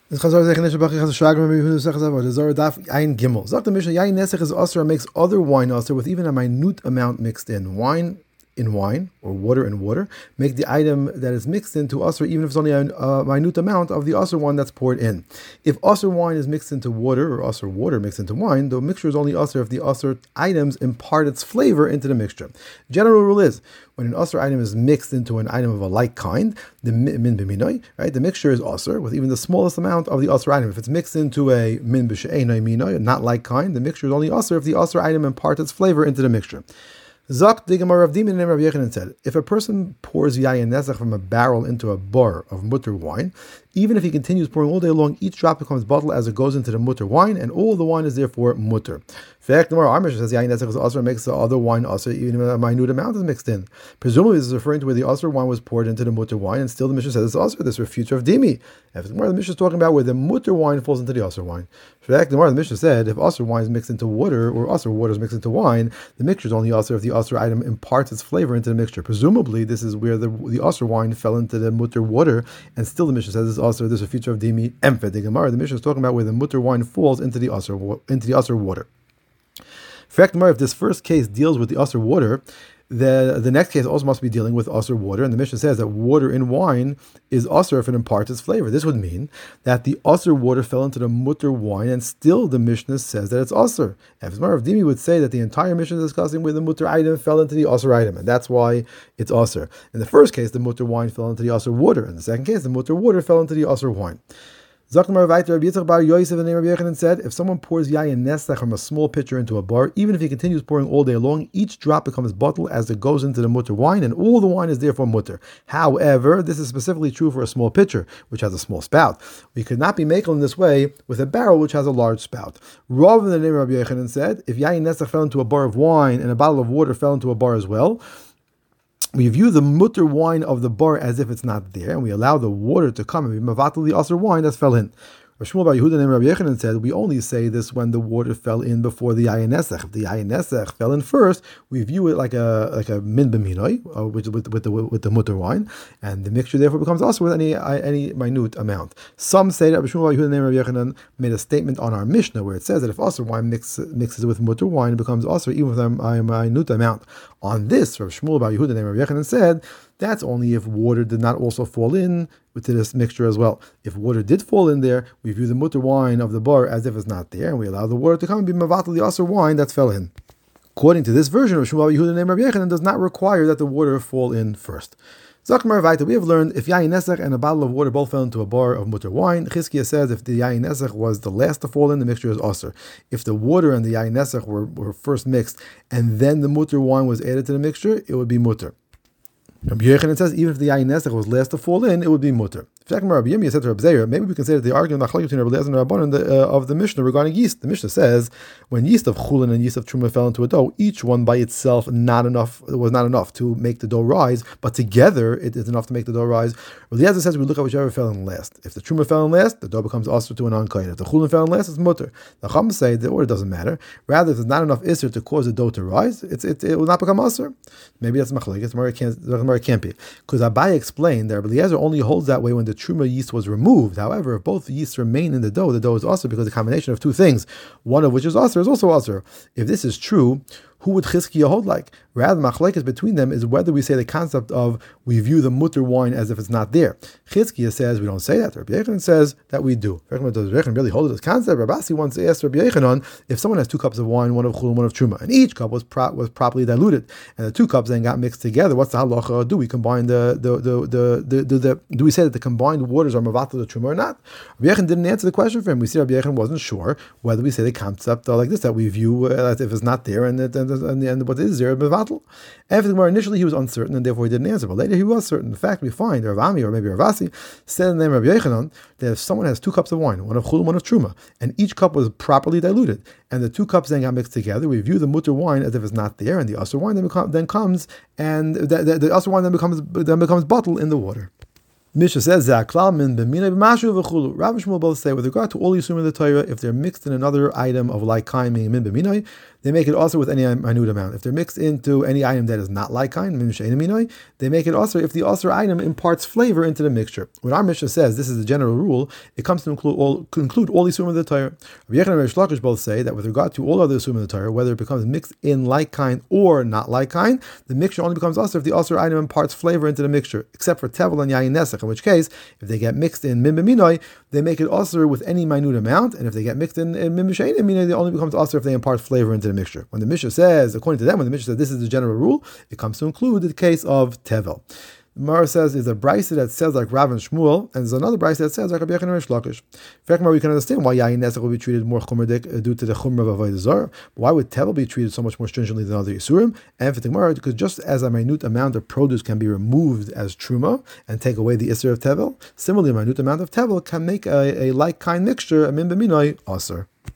Das Chazar Zech Nesher Bachi Chazar Shagam Maybe Hudu Sech Zavar. The Zohar Daf Yain Gimel. Zok the Mishnah Yain Nesech is Asr and makes other wine Asr with even a minute amount mixed in. Wine in wine, or water in water, make the item that is mixed into Asr even if it's only a minute amount of the Asr one that's poured in. If Asr wine is mixed into water, or Asr water mixed into wine, the mixture is only Asr if the Asr items impart its flavor into the mixture. General rule is, when an Asr item is mixed into an item of a like kind, the min b'minoi, right? The mixture is Asr with even the smallest amount of the Asr item. If it's mixed into a min b'she'enoi minoi, not like kind, the mixture is only Asr if the Asr item imparts its flavor into the mixture. Zak digamar Rav Dimin and Rav Yechanan said, if a person pours yayin nezach from a barrel into a bar of mutter wine, even if he continues pouring all day long, each drop becomes bottled as it goes into the mutter wine, and all the wine is therefore mutter. Fact, the Amr says yayin nezach is also makes the other wine also, even if a minute amount is mixed in. Presumably, this is referring to where the other wine was poured into the mutter wine, and still the Mishnah says it's also this refutes of Dimi. If the Mishnah is talking about where the mutter wine falls into the other wine. Fact, the Mishnah said if other wine is mixed into water, or other water is mixed into wine, the mixture is only also if the other item imparts its flavor into the mixture. Presumably, this is where the other wine fell into the mutter water, and still the Mishnah says it's also this is a feature of Dimi Emphed. The Gemara, the Mishnah is talking about where the mutter wine falls into the other water. Fact, if this first case deals with the usher water, the next case also must be dealing with usher water, and the Mishnah says that water in wine is usher if it imparts its flavor. This would mean that the usher water fell into the mutter wine, and still the Mishnah says that it's usher. Efzmar of Dimi would say that the entire Mishnah is discussing where the mutter item fell into the usher item, and that's why it's usher. In the first case, the mutter wine fell into the usher water. In the second case, the mutter water fell into the usher wine. Zakmar Vaiter Rabbi Yitzchak Bar Yosef and Rabbi Yechanan said, if someone pours yayin nesach from a small pitcher into a bar, even if he continues pouring all day long, each drop becomes bottled as it goes into the mutter wine, and all the wine is therefore mutter. However, this is specifically true for a small pitcher, which has a small spout. We could not be making in this way with a barrel which has a large spout. Rather than the name Rabbi Yechanan said, if yayin nesach fell into a bar of wine and a bottle of water fell into a bar as well, we view the mutter wine of the bar as if it's not there, and we allow the water to come and be mavatal the asr wine that fell in. Rav Shmuel Bar Yehuda and Rabbi Yechanan said, we only say this when the water fell in before the yayin nesach. If the yayin nesach fell in first, we view it like a min b'minoi, which with the mutter wine, and the mixture therefore becomes also with any minute amount. Some say that Rav Shmuel Bar Yehuda and Rabbi Yechanan made a statement on our Mishnah where it says that if asr wine mixes with mutter wine, it becomes asr even with a minute amount. On this, Rav Shmuel Bar Yehuda and Rabbi Yechanan said, that's only if water did not also fall in to this mixture as well. If water did fall in there, we view the mutter wine of the bar as if it's not there, and we allow the water to come and be mavatal the asr wine that fell in. According to this version, Rav Shmuel Yehuda and Rabbi Yechanan does not require that the water fall in first. Zakmar Vaita, we have learned if yayin nesach and a bottle of water both fell into a bar of mutter wine, Chizkiah says if the yayin nesach was the last to fall in, the mixture is asr. If the water and the yayin nesach were first mixed and then the mutter wine was added to the mixture, it would be mutter. Rabbi Yechanan says even if the yayin nesach was last to fall in, it would be mutter. Rabbi Yirmiyah said to Rabbi Zeir, maybe we can say that the argument between Rabbi Eliezer and Rabbi Banan of the Mishnah regarding yeast. The Mishnah says when yeast of chulin and yeast of truma fell into a dough, each one by itself was not enough to make the dough rise, but together it is enough to make the dough rise. Rabbi Eliezer says we look at whichever fell in last. If the truma fell in last, the dough becomes asr to an unkain. If the chulin fell in last, it's mutter. The Chacham say the order doesn't matter. Rather, if there's not enough isser to cause the dough to rise, it will not become asr. Maybe that's machlekes. It can't be, because Abaye explained that Rabbi Eliezer only holds that way when the truma yeast was removed. However, if both yeasts remain in the dough is also because the combination of two things, one of which is asr, is also asr. If this is true, who would Chizkiah hold like? Rather, machlekes between them is whether we say the concept of we view the mutter wine as if it's not there. Chizkiah says we don't say that. Rabbi Yechanan says that we do. Does Rabbi Yechanan really hold this concept? Rabbi Asi once asked Rabbi Yechanan if someone has 2 cups of wine, one of chul and one of truma, and each cup was properly diluted, and the 2 cups then got mixed together. What's the halacha? Do we combine do we say that the combined waters are mavatal the truma or not? Rabbi Yechanan didn't answer the question for him. We see Rabbi Yechanan wasn't sure whether we say the concept like this that we view as if it's not there and what is there mevatel. Initially he was uncertain and therefore he didn't answer, but later he was certain. In fact, we find Rav Ami or maybe Rav Asi said in the name of Rabbi Yechanan that if someone has 2 cups of wine, one of chul and one of truma, and each cup was properly diluted, and the 2 cups then got mixed together, we view the mutter wine as if it's not there, and the asr wine then comes, and the asr wine then becomes bottled in the water. Mishnah says Zaklal min b'minay b'mashu v'chulu. Rav and Shmuel both say with regard to all Yisum in the Torah, if they're mixed in another item of like kind, meaning min b'minay, they make it also with any minute amount. If they're mixed into any item that is not like kind, min she'ein minay, they make it also if the also item imparts flavor into the mixture. When our Mishnah says this is the general rule, it comes to include all Yisum in the Torah. Rabbi Yechon and Reish Lakish both say that with regard to all other Yisum in the Torah, whether it becomes mixed in like kind or not like kind, the mixture only becomes also if the also item imparts flavor into the mixture, except for tevel and yayin nesach, in which case, if they get mixed in min b'minay, they make it also with any minute amount, and if they get mixed in min b'shein minay, they only becomes also if they impart flavor into the mixture. When the Mishnah says, according to them, when the Mishnah says this is the general rule, it comes to include the case of tevel. The Gemara says is a brisa that says like Rav and Shmuel, and there's another brisa that says like Rabbi Yechon and Reish Lakish. Furthermore, we can understand why yayin nesach will be treated more chumradik due to the chumra of avodah zarah. Why would tevel be treated so much more stringently than other yisurim? And for the Gemara, because just as a minute amount of produce can be removed as truma and take away the isur of tevel, similarly, a minute amount of tevel can make a like kind mixture, a min b'minay, aser.